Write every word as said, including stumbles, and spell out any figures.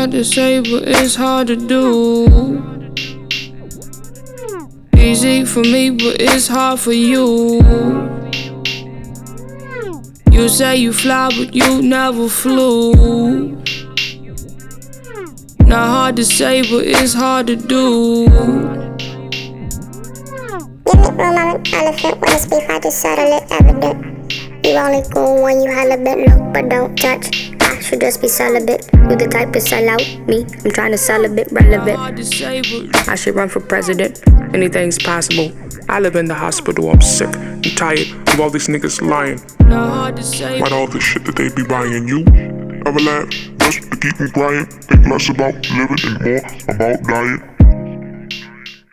hard to say, but it's hard to do. Easy for me, but it's hard for you. You say you fly, but you never flew. Not hard to say, but it's hard to do. Give me room, I'm an elephant. When it's beef, I just settle it evident. You only cool when you holla bit, look but don't touch. I should just be celibate. You the type to sell out me. I'm trying to sell a bit relevant. I should run for president. Anything's possible. I live in the hospital, I'm sick. I'm tired of all these niggas lying. About all the shit that they be buying you. Ever laugh just to keep them crying? Think less about living and more about dying.